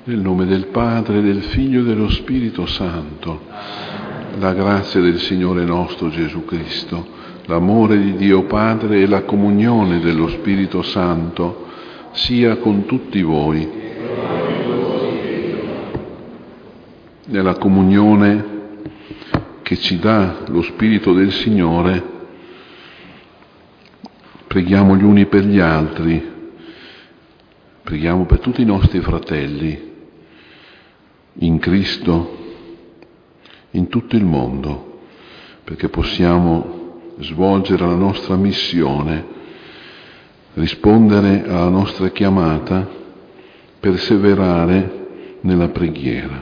Nel nome del Padre, del Figlio e dello Spirito Santo. La grazia del Signore nostro Gesù Cristo, l'amore di Dio Padre e la comunione dello Spirito Santo sia con tutti voi. Nella comunione che ci dà lo Spirito del Signore, preghiamo gli uni per gli altri, preghiamo per tutti i nostri fratelli in Cristo, in tutto il mondo, perché possiamo svolgere la nostra missione, rispondere alla nostra chiamata, perseverare nella preghiera.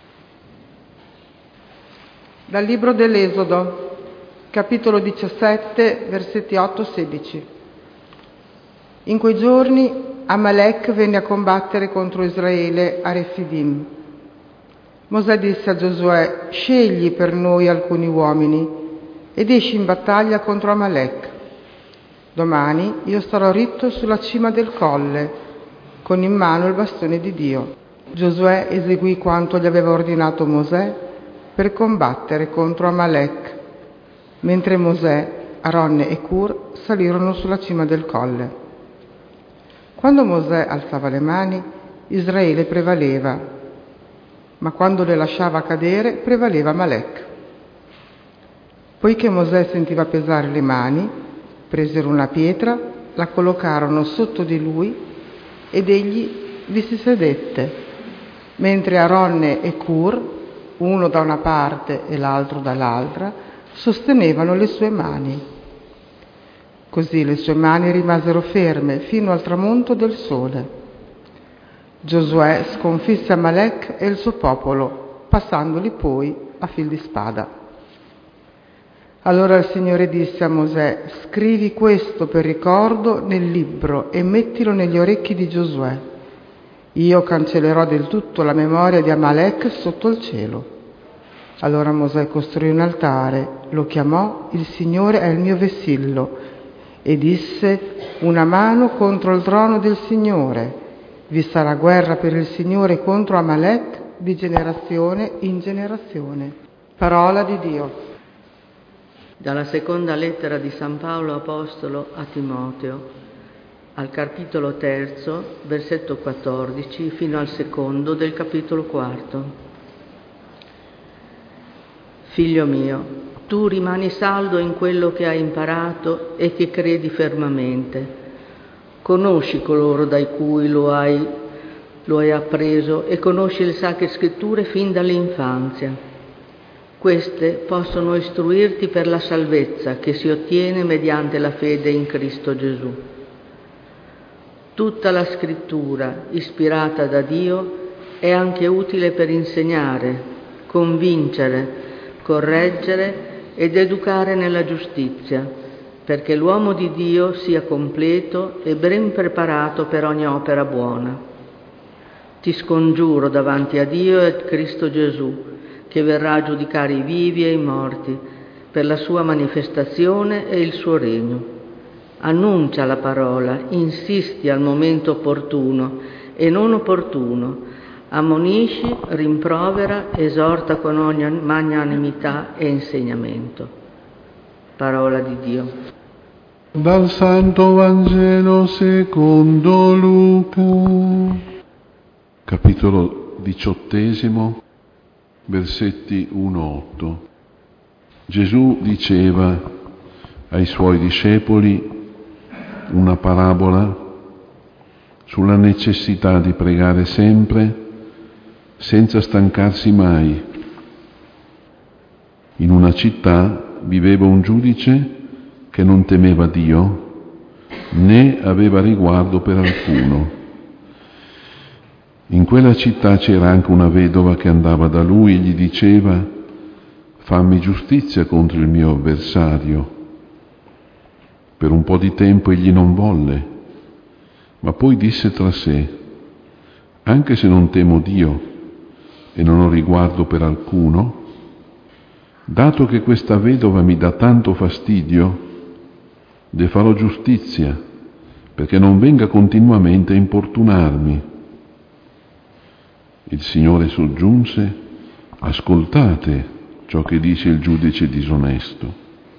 Dal libro dell'Esodo, capitolo 17, versetti 8-16. In quei giorni Amalek venne a combattere contro Israele a Refidim. Mosè disse a Giosuè: scegli per noi alcuni uomini ed esci in battaglia contro Amalek. Domani io starò ritto sulla cima del colle, con in mano il bastone di Dio. Giosuè eseguì quanto gli aveva ordinato Mosè per combattere contro Amalek, mentre Mosè, Aronne e Cur salirono sulla cima del colle. Quando Mosè alzava le mani, Israele prevaleva, ma quando le lasciava cadere, prevaleva Amalek. Poiché Mosè sentiva pesare le mani, presero una pietra, la collocarono sotto di lui ed egli vi si sedette, mentre Aronne e Cur, uno da una parte e l'altro dall'altra, sostenevano le sue mani. Così le sue mani rimasero ferme fino al tramonto del sole. Giosuè sconfisse Amalek e il suo popolo, passandoli poi a fil di spada. Allora il Signore disse a Mosè: scrivi questo per ricordo nel libro e mettilo negli orecchi di Giosuè. Io cancellerò del tutto la memoria di Amalek sotto il cielo. Allora Mosè costruì un altare, lo chiamò Il Signore è il mio vessillo, e disse: una mano contro il trono del Signore. Vi sarà guerra per il Signore contro Amalek di generazione in generazione. Parola di Dio. Dalla seconda lettera di San Paolo Apostolo a Timoteo, al capitolo 3, versetto 14, fino al secondo del capitolo 4. Figlio mio, tu rimani saldo in quello che hai imparato e che credi fermamente. Conosci coloro dai cui lo hai appreso e conosci le sacre scritture fin dall'infanzia. Queste possono istruirti per la salvezza che si ottiene mediante la fede in Cristo Gesù. Tutta la scrittura, ispirata da Dio, è anche utile per insegnare, convincere, correggere ed educare nella giustizia, perché l'uomo di Dio sia completo e ben preparato per ogni opera buona. Ti scongiuro davanti a Dio e a Cristo Gesù, che verrà a giudicare i vivi e i morti, per la sua manifestazione e il suo regno. Annuncia la parola, insisti al momento opportuno e non opportuno, ammonisci, rimprovera, esorta con ogni magnanimità e insegnamento. Parola di Dio. Dal Santo Vangelo secondo Luca, capitolo 18, versetti 1-8. Gesù diceva ai suoi discepoli una parabola sulla necessità di pregare sempre senza stancarsi mai. In una città viveva un giudice che non temeva Dio né aveva riguardo per alcuno. In quella città c'era anche una vedova che andava da lui e gli diceva: fammi giustizia contro il mio avversario. Per un po' di tempo egli non volle, ma poi disse tra sé: anche se non temo Dio e non ho riguardo per alcuno, dato che questa vedova mi dà tanto fastidio, le farò giustizia, perché non venga continuamente a importunarmi. Il Signore soggiunse: ascoltate ciò che dice il giudice disonesto.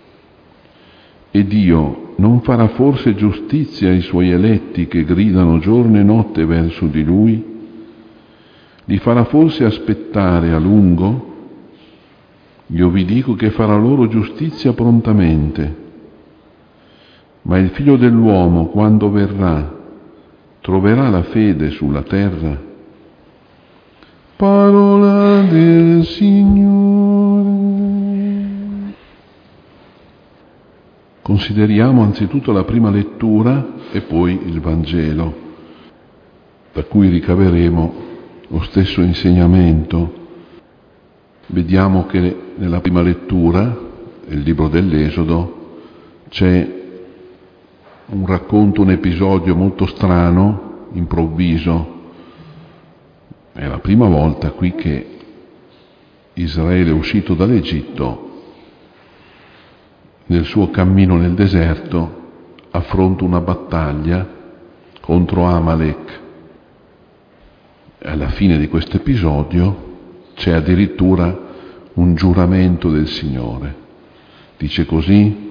E Dio non farà forse giustizia ai suoi eletti che gridano giorno e notte verso di Lui? Li farà forse aspettare a lungo? Io vi dico che farà loro giustizia prontamente. Ma il Figlio dell'uomo, quando verrà, troverà la fede sulla terra? Parola del Signore. Consideriamo anzitutto la prima lettura e poi il Vangelo, da cui ricaveremo lo stesso insegnamento. Vediamo che nella prima lettura, nel libro dell'Esodo, c'è un racconto, un episodio molto strano, improvviso. È la prima volta qui che Israele è uscito dall'Egitto. Nel suo cammino nel deserto affronta una battaglia contro Amalek. Alla fine di questo episodio c'è addirittura un giuramento del Signore. Dice così: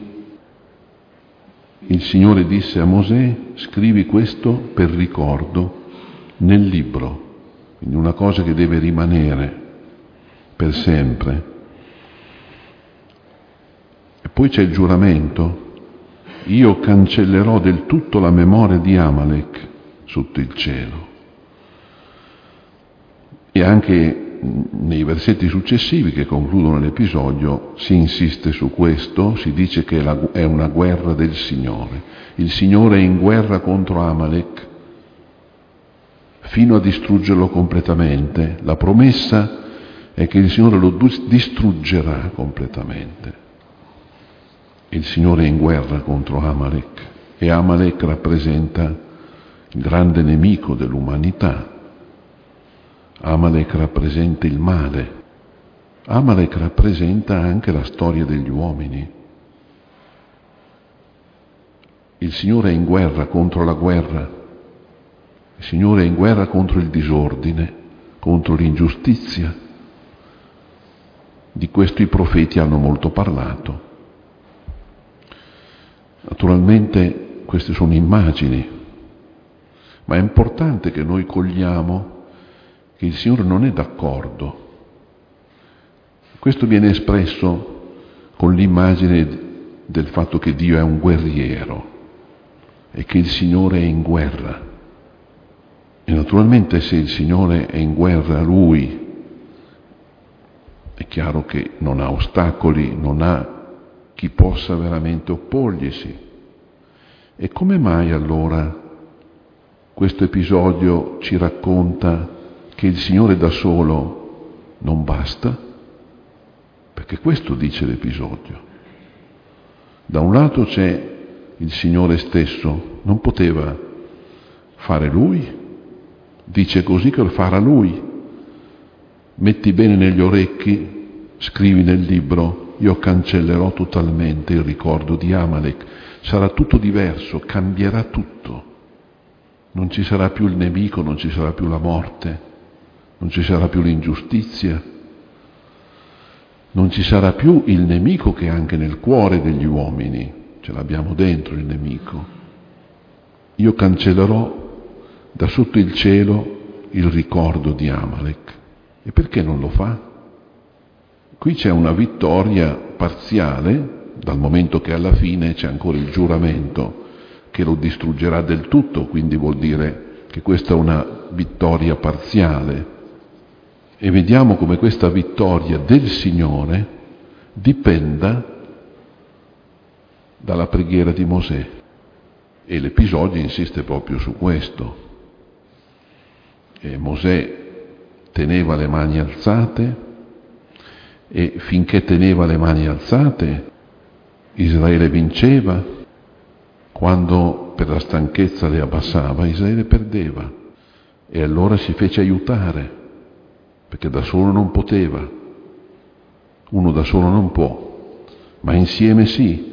il Signore disse a Mosè: scrivi questo per ricordo nel libro. Quindi una cosa che deve rimanere per sempre. E poi c'è il giuramento: io cancellerò del tutto la memoria di Amalek sotto il cielo. E anche nei versetti successivi che concludono l'episodio si insiste su questo, si dice che è una guerra del Signore. Il Signore è in guerra contro Amalek fino a distruggerlo completamente. La promessa è che il Signore lo distruggerà completamente. Il Signore è in guerra contro Amalek e Amalek rappresenta il grande nemico dell'umanità. Amalek rappresenta il male. Amalek rappresenta anche la storia degli uomini. Il Signore è in guerra contro la guerra. Il Signore è in guerra contro il disordine, contro l'ingiustizia. Di questo i profeti hanno molto parlato. Naturalmente queste sono immagini, ma è importante che noi cogliamo che il Signore non è d'accordo. Questo viene espresso con l'immagine del fatto che Dio è un guerriero e che il Signore è in guerra. E naturalmente se il Signore è in guerra, Lui è chiaro che non ha ostacoli, non ha chi possa veramente opporglisi. E come mai allora questo episodio ci racconta che il Signore da solo non basta? Perché questo dice l'episodio. Da un lato c'è il Signore stesso, non poteva fare Lui? Dice così che lo farà Lui. Metti bene negli orecchi, scrivi nel libro: io cancellerò totalmente il ricordo di Amalek. Sarà tutto diverso, cambierà tutto. Non ci sarà più il nemico, non ci sarà più la morte, non ci sarà più l'ingiustizia, non ci sarà più il nemico che è anche nel cuore degli uomini. Ce l'abbiamo dentro il nemico. Io cancellerò da sotto il cielo il ricordo di Amalek. E perché non lo fa? Qui c'è una vittoria parziale, dal momento che alla fine c'è ancora il giuramento che lo distruggerà del tutto, quindi vuol dire che questa è una vittoria parziale. E vediamo come questa vittoria del Signore dipenda dalla preghiera di Mosè. E l'episodio insiste proprio su questo. E Mosè teneva le mani alzate, e finché teneva le mani alzate Israele vinceva. Quando per la stanchezza le abbassava, Israele perdeva. E allora si fece aiutare, perché da solo non poteva. Uno da solo non può, ma insieme sì.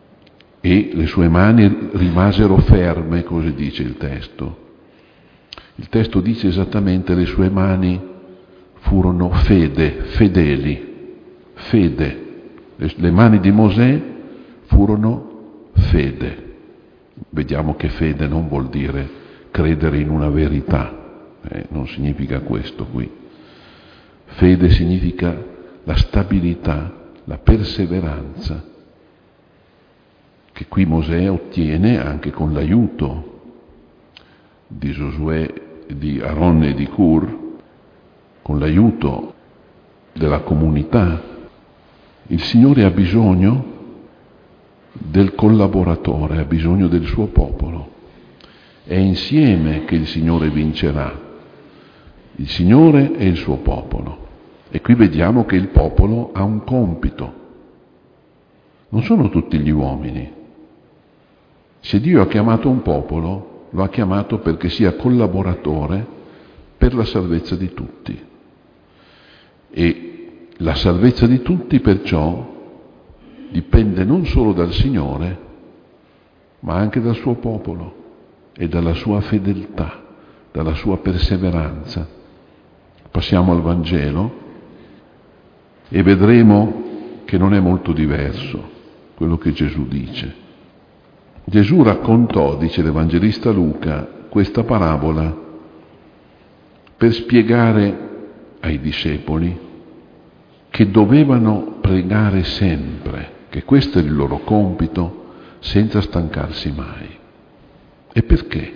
E le sue mani rimasero ferme, così dice il testo. Il testo dice esattamente: le sue mani furono fedeli, fede. Le mani di Mosè furono fede. Vediamo che fede non vuol dire credere in una verità, non significa questo qui. Fede significa la stabilità, la perseveranza, che qui Mosè ottiene anche con l'aiuto di Giosuè, di Aaron e di Hur, con l'aiuto della comunità. Il Signore ha bisogno del collaboratore, ha bisogno del suo popolo. È insieme che il Signore vincerà, il Signore e il suo popolo. E qui vediamo che il popolo ha un compito. Non sono tutti gli uomini. Se Dio ha chiamato un popolo, lo ha chiamato perché sia collaboratore per la salvezza di tutti. E la salvezza di tutti perciò dipende non solo dal Signore, ma anche dal suo popolo e dalla sua fedeltà, dalla sua perseveranza. Passiamo al Vangelo e vedremo che non è molto diverso quello che Gesù dice. Gesù raccontò, dice l'Evangelista Luca, questa parabola per spiegare ai discepoli che dovevano pregare sempre, che questo è il loro compito, senza stancarsi mai. E perché?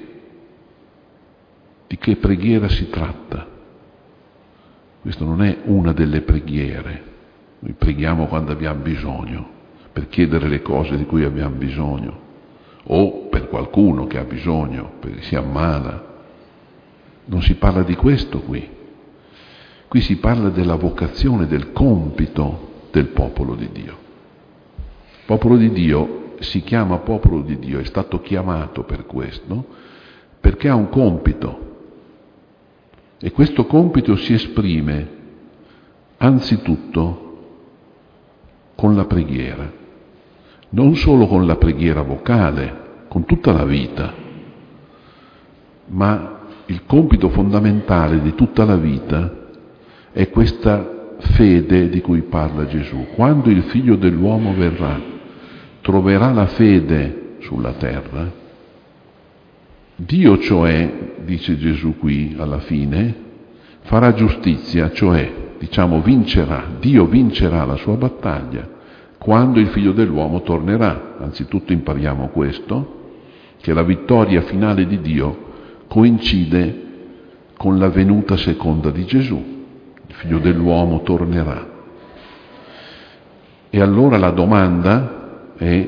Di che preghiera si tratta? Questo non è una delle preghiere. Noi preghiamo quando abbiamo bisogno, per chiedere le cose di cui abbiamo bisogno, o per qualcuno che ha bisogno, perché si ammala. Non si parla di questo qui. Qui si parla della vocazione, del compito del popolo di Dio. Il popolo di Dio si chiama popolo di Dio, è stato chiamato per questo, perché ha un compito. E questo compito si esprime anzitutto con la preghiera, non solo con la preghiera vocale, con tutta la vita, ma il compito fondamentale di tutta la vita è questa fede di cui parla Gesù. Quando il Figlio dell'uomo verrà, troverà la fede sulla terra? Dio, cioè, dice Gesù qui alla fine, farà giustizia, cioè, vincerà. Dio vincerà la sua battaglia quando il Figlio dell'uomo tornerà. Anzitutto impariamo questo, che la vittoria finale di Dio coincide con la venuta seconda di Gesù. Il Figlio dell'uomo tornerà. E allora la domanda è: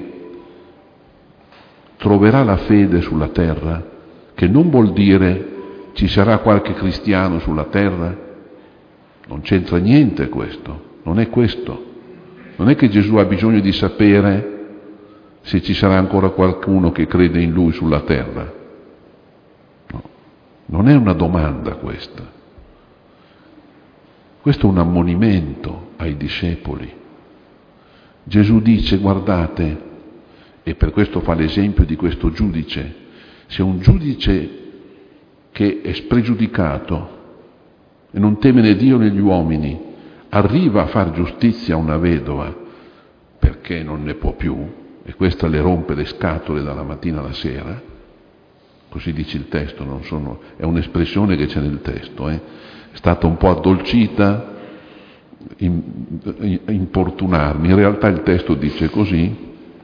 troverà la fede sulla terra? Che non vuol dire ci sarà qualche cristiano sulla terra. Non c'entra niente questo, non è questo. Non è che Gesù ha bisogno di sapere se ci sarà ancora qualcuno che crede in Lui sulla terra. No, non è una domanda questa. Questo è un ammonimento ai discepoli. Gesù dice: guardate, e per questo fa l'esempio di questo giudice. Se un giudice che è spregiudicato e non teme né Dio né gli uomini arriva a far giustizia a una vedova perché non ne può più, e questa le rompe le scatole dalla mattina alla sera, così dice il testo, è un'espressione che c'è nel testo, è stata un po' addolcita, importunarmi, in realtà il testo dice così.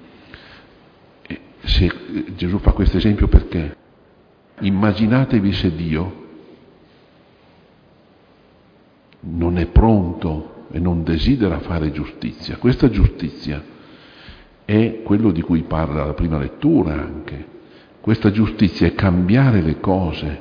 Se Gesù fa questo esempio perché? Immaginatevi se Dio non è pronto e non desidera fare giustizia. Questa giustizia è quello di cui parla la prima lettura anche. Questa giustizia è cambiare le cose,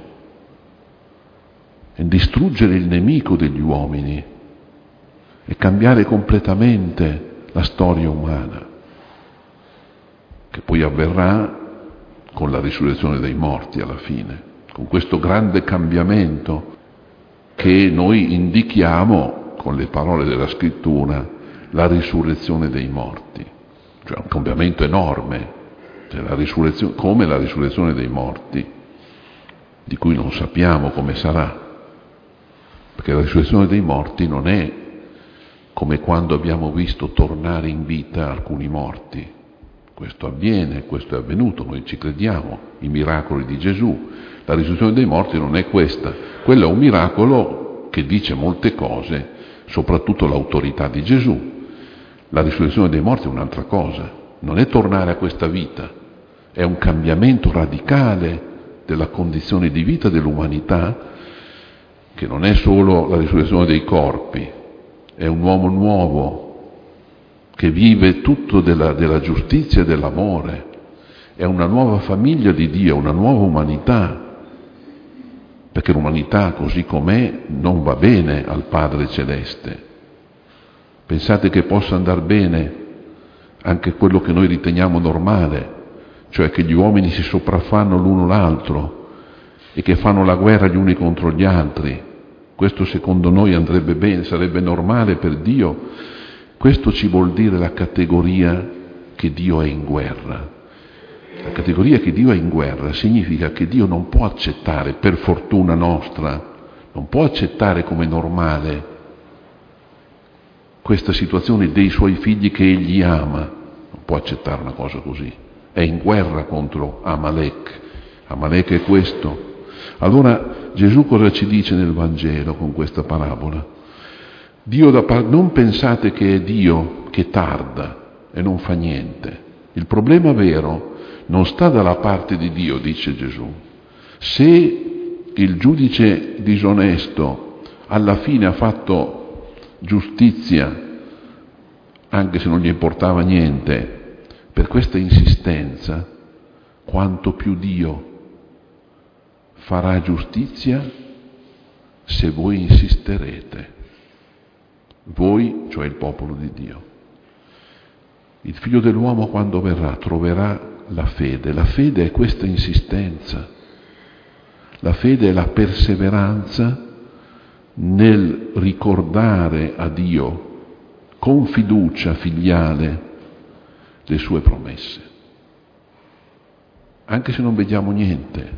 è distruggere il nemico degli uomini, è cambiare completamente la storia umana, che poi avverrà con la risurrezione dei morti alla fine, con questo grande cambiamento che noi indichiamo con le parole della Scrittura, la risurrezione dei morti, cioè un cambiamento enorme, cioè la risurrezione, come la risurrezione dei morti di cui non sappiamo come sarà, perché la risurrezione dei morti non è come quando abbiamo visto tornare in vita alcuni morti. Questo avviene, questo è avvenuto, noi ci crediamo, i miracoli di Gesù. La risurrezione dei morti non è questa, quello è un miracolo che dice molte cose, soprattutto l'autorità di Gesù. La risurrezione dei morti è un'altra cosa, non è tornare a questa vita, è un cambiamento radicale della condizione di vita dell'umanità, che non è solo la risurrezione dei corpi, è un uomo nuovo che vive tutto della giustizia e dell'amore, è una nuova famiglia di Dio, una nuova umanità, perché l'umanità così com'è non va bene al Padre Celeste. Pensate che possa andare bene anche quello che noi riteniamo normale, cioè che gli uomini si sopraffanno l'uno l'altro e che fanno la guerra gli uni contro gli altri? Questo secondo noi andrebbe bene, sarebbe normale per Dio? Questo ci vuol dire la categoria che Dio è in guerra. La categoria che Dio è in guerra significa che Dio non può accettare, per fortuna nostra, non può accettare come normale questa situazione dei suoi figli che egli ama, non può accettare una cosa così, è in guerra contro Amalek. Amalek è questo. Allora Gesù cosa ci dice nel Vangelo con questa parabola? Non pensate che è Dio che tarda e non fa niente. Il problema vero non sta dalla parte di Dio, dice Gesù. Se il giudice disonesto alla fine ha fatto giustizia, anche se non gli importava niente, per questa insistenza, quanto più Dio farà giustizia se voi insisterete. Voi, cioè il popolo di Dio. Il Figlio dell'uomo quando verrà troverà la fede. La fede è questa insistenza. La fede è la perseveranza nel ricordare a Dio con fiducia filiale le sue promesse. Anche se non vediamo niente,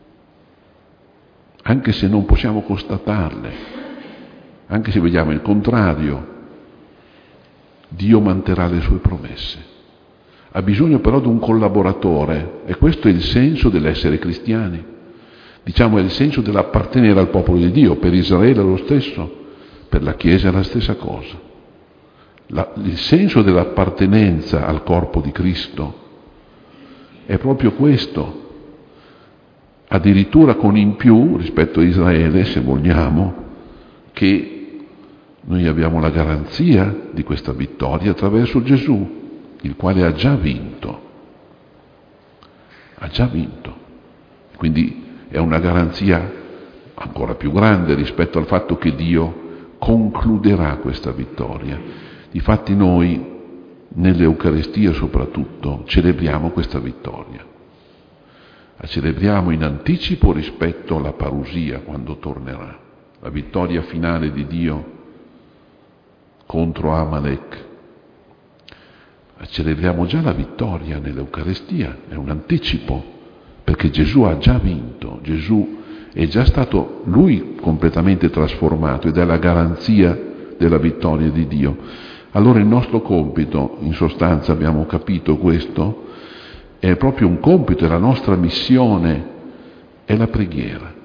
anche se non possiamo constatarle, anche se vediamo il contrario, Dio manterrà le sue promesse. Ha bisogno però di un collaboratore, e questo è il senso dell'essere cristiani. Diciamo, è il senso dell'appartenere al popolo di Dio. Per Israele è lo stesso, per la Chiesa è la stessa cosa. Il senso dell'appartenenza al corpo di Cristo è proprio questo. Addirittura con in più rispetto a Israele, se vogliamo, che noi abbiamo la garanzia di questa vittoria attraverso Gesù, il quale ha già vinto. Ha già vinto. Quindi è una garanzia ancora più grande rispetto al fatto che Dio concluderà questa vittoria. Difatti noi, nell'Eucaristia soprattutto, celebriamo questa vittoria. La celebriamo in anticipo rispetto alla parusia, quando tornerà. La vittoria finale di Dio contro Amalek. Celebriamo già la vittoria nell'Eucaristia, è un anticipo, perché Gesù ha già vinto, Gesù è già stato lui completamente trasformato ed è la garanzia della vittoria di Dio. Allora il nostro compito, in sostanza abbiamo capito questo, è proprio un compito, è la nostra missione, è la preghiera.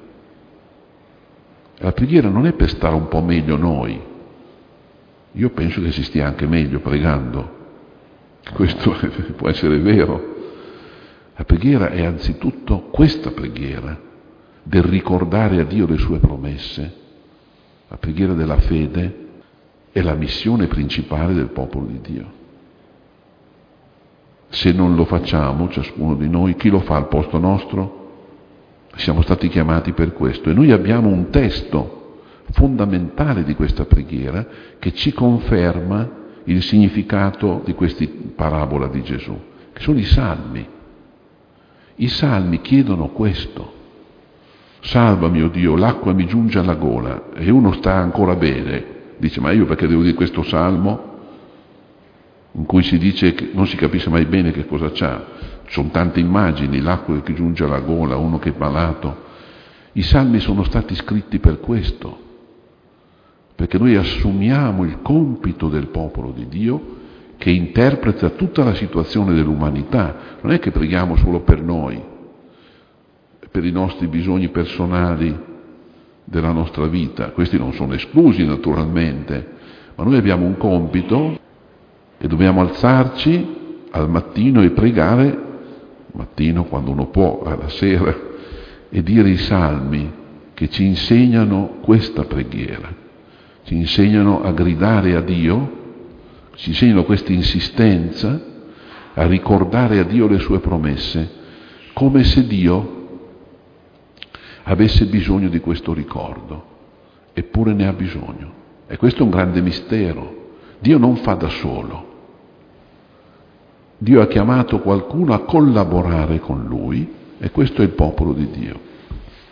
La preghiera non è per stare un po' meglio noi, io penso che si stia anche meglio pregando, questo può essere vero. La preghiera è anzitutto questa preghiera del ricordare a Dio le sue promesse. La preghiera della fede è la missione principale del popolo di Dio. Se non lo facciamo, ciascuno di noi, chi lo fa al posto nostro? Siamo stati chiamati per questo e noi abbiamo un testo fondamentale di questa preghiera che ci conferma il significato di questa parabola di Gesù, che sono i salmi. I salmi chiedono questo: salvami, o Dio, l'acqua mi giunge alla gola, e uno sta ancora bene, dice: ma io perché devo dire questo salmo in cui si dice che non si capisce mai bene che cosa c'ha? Ci sono tante immagini, l'acqua che giunge alla gola, uno che è malato. I salmi sono stati scritti per questo, perché noi assumiamo il compito del popolo di Dio che interpreta tutta la situazione dell'umanità. Non è che preghiamo solo per noi, per i nostri bisogni personali della nostra vita. Questi non sono esclusi naturalmente, ma noi abbiamo un compito e dobbiamo alzarci al mattino e pregare, al mattino quando uno può, alla sera, e dire i salmi che ci insegnano questa preghiera, ci insegnano a gridare a Dio, ci insegnano questa insistenza a ricordare a Dio le sue promesse, come se Dio avesse bisogno di questo ricordo, eppure ne ha bisogno. E questo è un grande mistero. Dio non fa da solo. Dio ha chiamato qualcuno a collaborare con Lui, e questo è il popolo di Dio.